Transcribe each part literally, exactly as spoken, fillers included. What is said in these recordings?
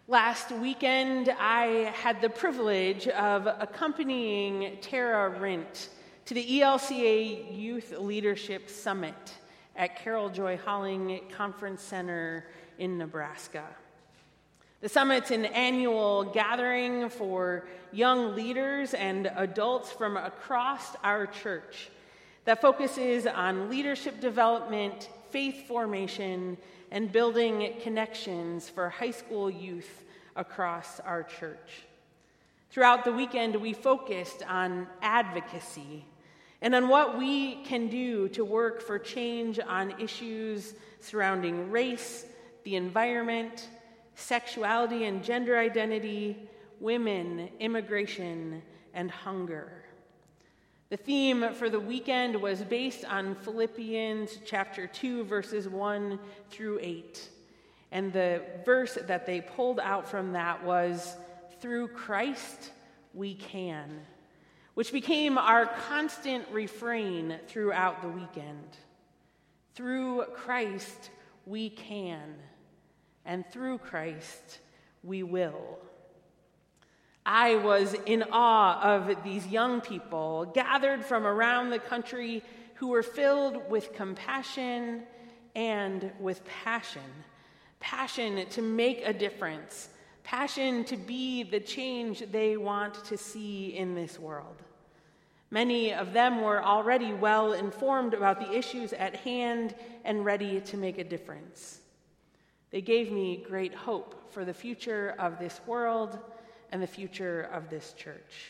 Last weekend, I had the privilege of accompanying Tara Rint to the E L C A Youth Leadership Summit at Carol Joy Holling Conference Center in Nebraska. The summit's an annual gathering for young leaders and adults from across our church that focuses on leadership development, faith formation, and building connections for high school youth across our church. Throughout the weekend, we focused on advocacy and on what we can do to work for change on issues surrounding race, the environment, sexuality and gender identity, women, immigration, and hunger. The theme for the weekend was based on Philippians chapter two, verses one through eight. And the verse that they pulled out from that was, "Through Christ we can," which became our constant refrain throughout the weekend. Through Christ we can, and through Christ we will. I was in awe of these young people gathered from around the country who were filled with compassion and with passion. Passion to make a difference. Passion to be the change they want to see in this world. Many of them were already well informed about the issues at hand and ready to make a difference. They gave me great hope for the future of this world and the future of this church.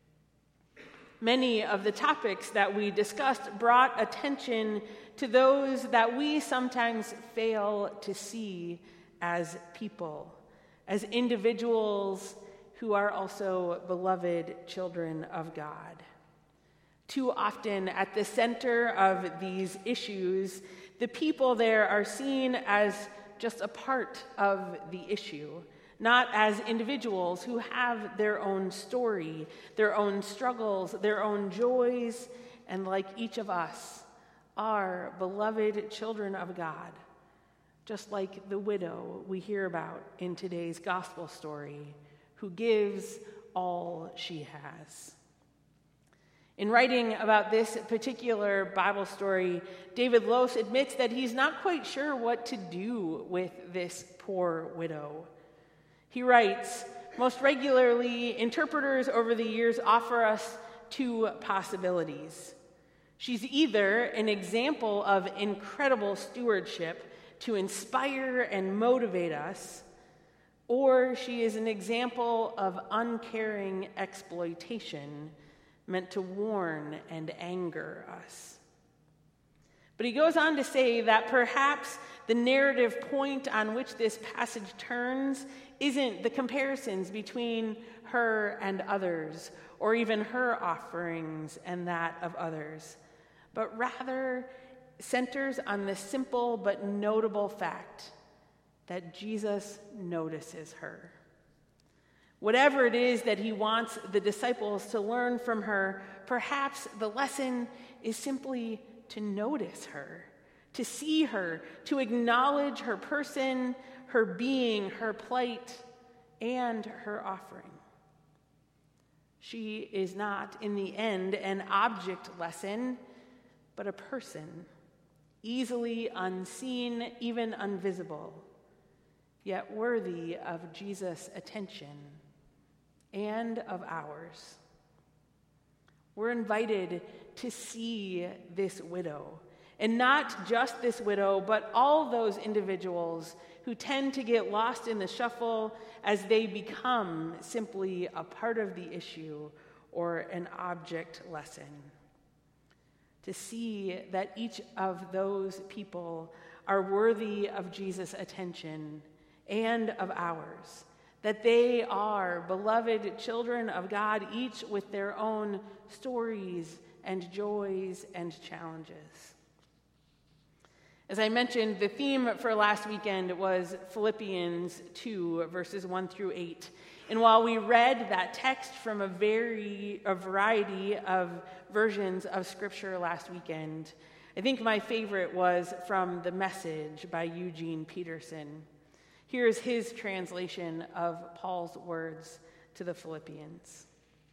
Many of the topics that we discussed brought attention to those that we sometimes fail to see as people, as individuals who are also beloved children of God. Too often, at the center of these issues, the people there are seen as just a part of the issue, not as individuals who have their own story, their own struggles, their own joys, and like each of us, are beloved children of God, just like the widow we hear about in today's gospel story, who gives all she has. In writing about this particular Bible story, David Lose admits that he's not quite sure what to do with this poor widow. He writes, "Most regularly, interpreters over the years offer us two possibilities. She's either an example of incredible stewardship to inspire and motivate us, or she is an example of uncaring exploitation meant to warn and anger us." But he goes on to say that perhaps the narrative point on which this passage turns isn't the comparisons between her and others, or even her offerings and that of others, but rather centers on the simple but notable fact that Jesus notices her. Whatever it is that he wants the disciples to learn from her, perhaps the lesson is simply to notice her, to see her, to acknowledge her person, her being, her plight, and her offering. She is not, in the end, an object lesson, but a person, easily unseen, even invisible, yet worthy of Jesus' attention and of ours. We're invited to see this widow, and not just this widow, but all those individuals who tend to get lost in the shuffle as they become simply a part of the issue or an object lesson. To see that each of those people are worthy of Jesus' attention and of ours, that they are beloved children of God, each with their own stories and joys and challenges. As I mentioned, the theme for last weekend was Philippians two, verses one through eight. And while we read that text from a very a variety of versions of Scripture last weekend, I think my favorite was from The Message by Eugene Peterson. Here's his translation of Paul's words to the Philippians.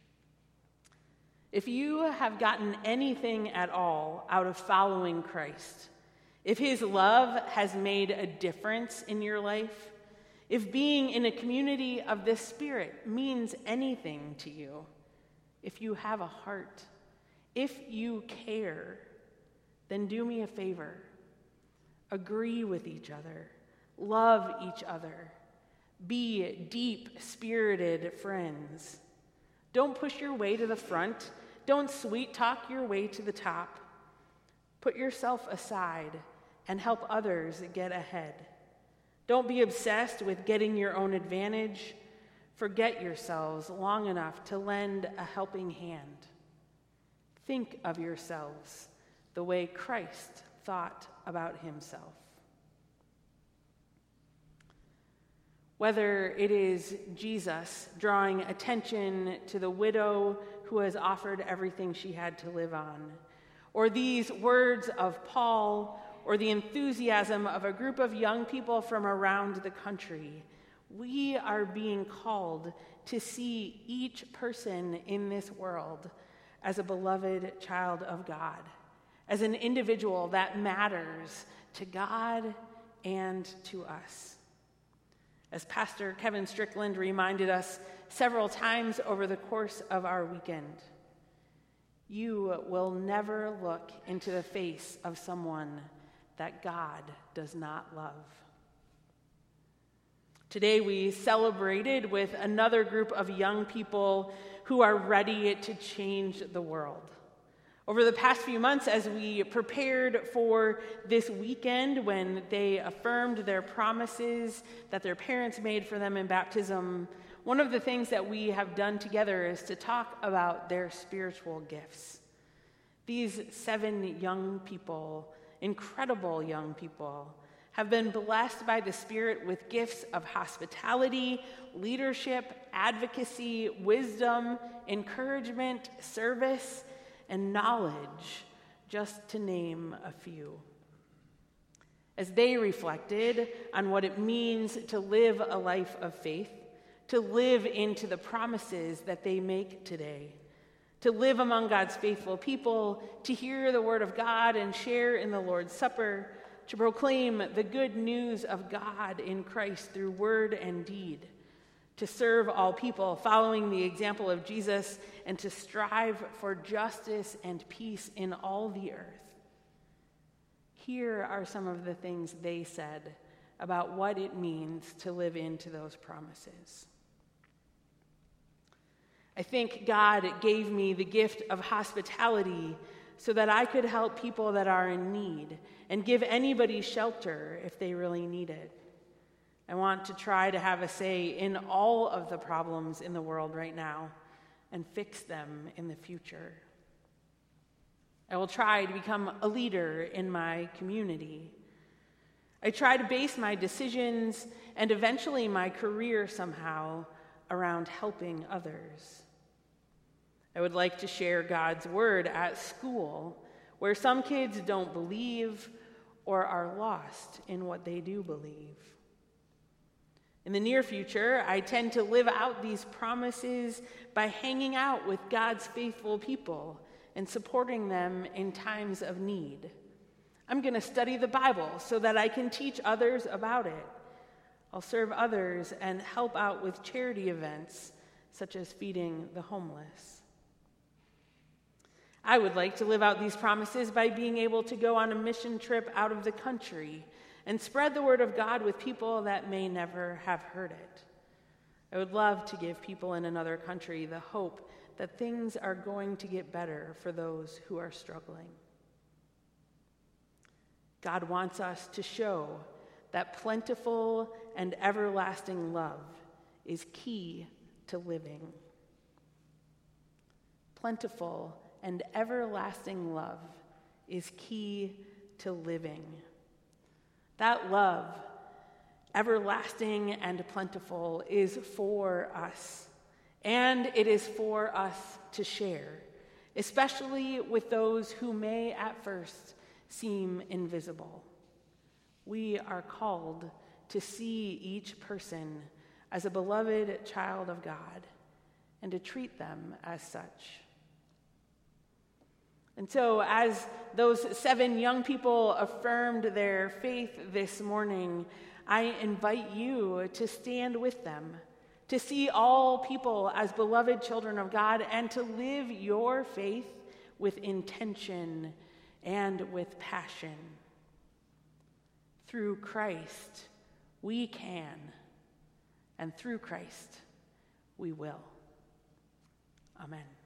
If you have gotten anything at all out of following Christ, if his love has made a difference in your life, if being in a community of this Spirit means anything to you, if you have a heart, if you care, then do me a favor. Agree with each other. Love each other. Be deep-spirited friends. Don't push your way to the front. Don't sweet-talk your way to the top. Put yourself aside and help others get ahead. Don't be obsessed with getting your own advantage. Forget yourselves long enough to lend a helping hand. Think of yourselves the way Christ thought about himself. Whether it is Jesus drawing attention to the widow who has offered everything she had to live on, or these words of Paul, or the enthusiasm of a group of young people from around the country, we are being called to see each person in this world as a beloved child of God, as an individual that matters to God and to us. As Pastor Kevin Strickland reminded us several times over the course of our weekend, you will never look into the face of someone that God does not love. Today we celebrated with another group of young people who are ready to change the world. Over the past few months, as we prepared for this weekend when they affirmed their promises that their parents made for them in baptism, one of the things that we have done together is to talk about their spiritual gifts. These seven young people, incredible young people, have been blessed by the Spirit with gifts of hospitality, leadership, advocacy, wisdom, encouragement, service, and knowledge, just to name a few. As they reflected on what it means to live a life of faith, to live into the promises that they make today, to live among God's faithful people, to hear the word of God and share in the Lord's Supper, to proclaim the good news of God in Christ through word and deed, to serve all people, following the example of Jesus, and to strive for justice and peace in all the earth. Here are some of the things they said about what it means to live into those promises. I think God gave me the gift of hospitality so that I could help people that are in need and give anybody shelter if they really need it. I want to try to have a say in all of the problems in the world right now and fix them in the future. I will try to become a leader in my community. I try to base my decisions and eventually my career somehow around helping others. I would like to share God's word at school, where some kids don't believe or are lost in what they do believe. In the near future, I tend to live out these promises by hanging out with God's faithful people and supporting them in times of need. I'm going to study the Bible so that I can teach others about it. I'll serve others and help out with charity events, such as feeding the homeless. I would like to live out these promises by being able to go on a mission trip out of the country and spread the word of God with people that may never have heard it. I would love to give people in another country the hope that things are going to get better for those who are struggling. God wants us to show that plentiful and everlasting love is key to living. Plentiful and everlasting love is key to living. That love, everlasting and plentiful, is for us, and it is for us to share, especially with those who may at first seem invisible. We are called to see each person as a beloved child of God and to treat them as such. And so, as those seven young people affirmed their faith this morning, I invite you to stand with them, to see all people as beloved children of God, and to live your faith with intention and with passion. Through Christ, we can, and through Christ, we will. Amen.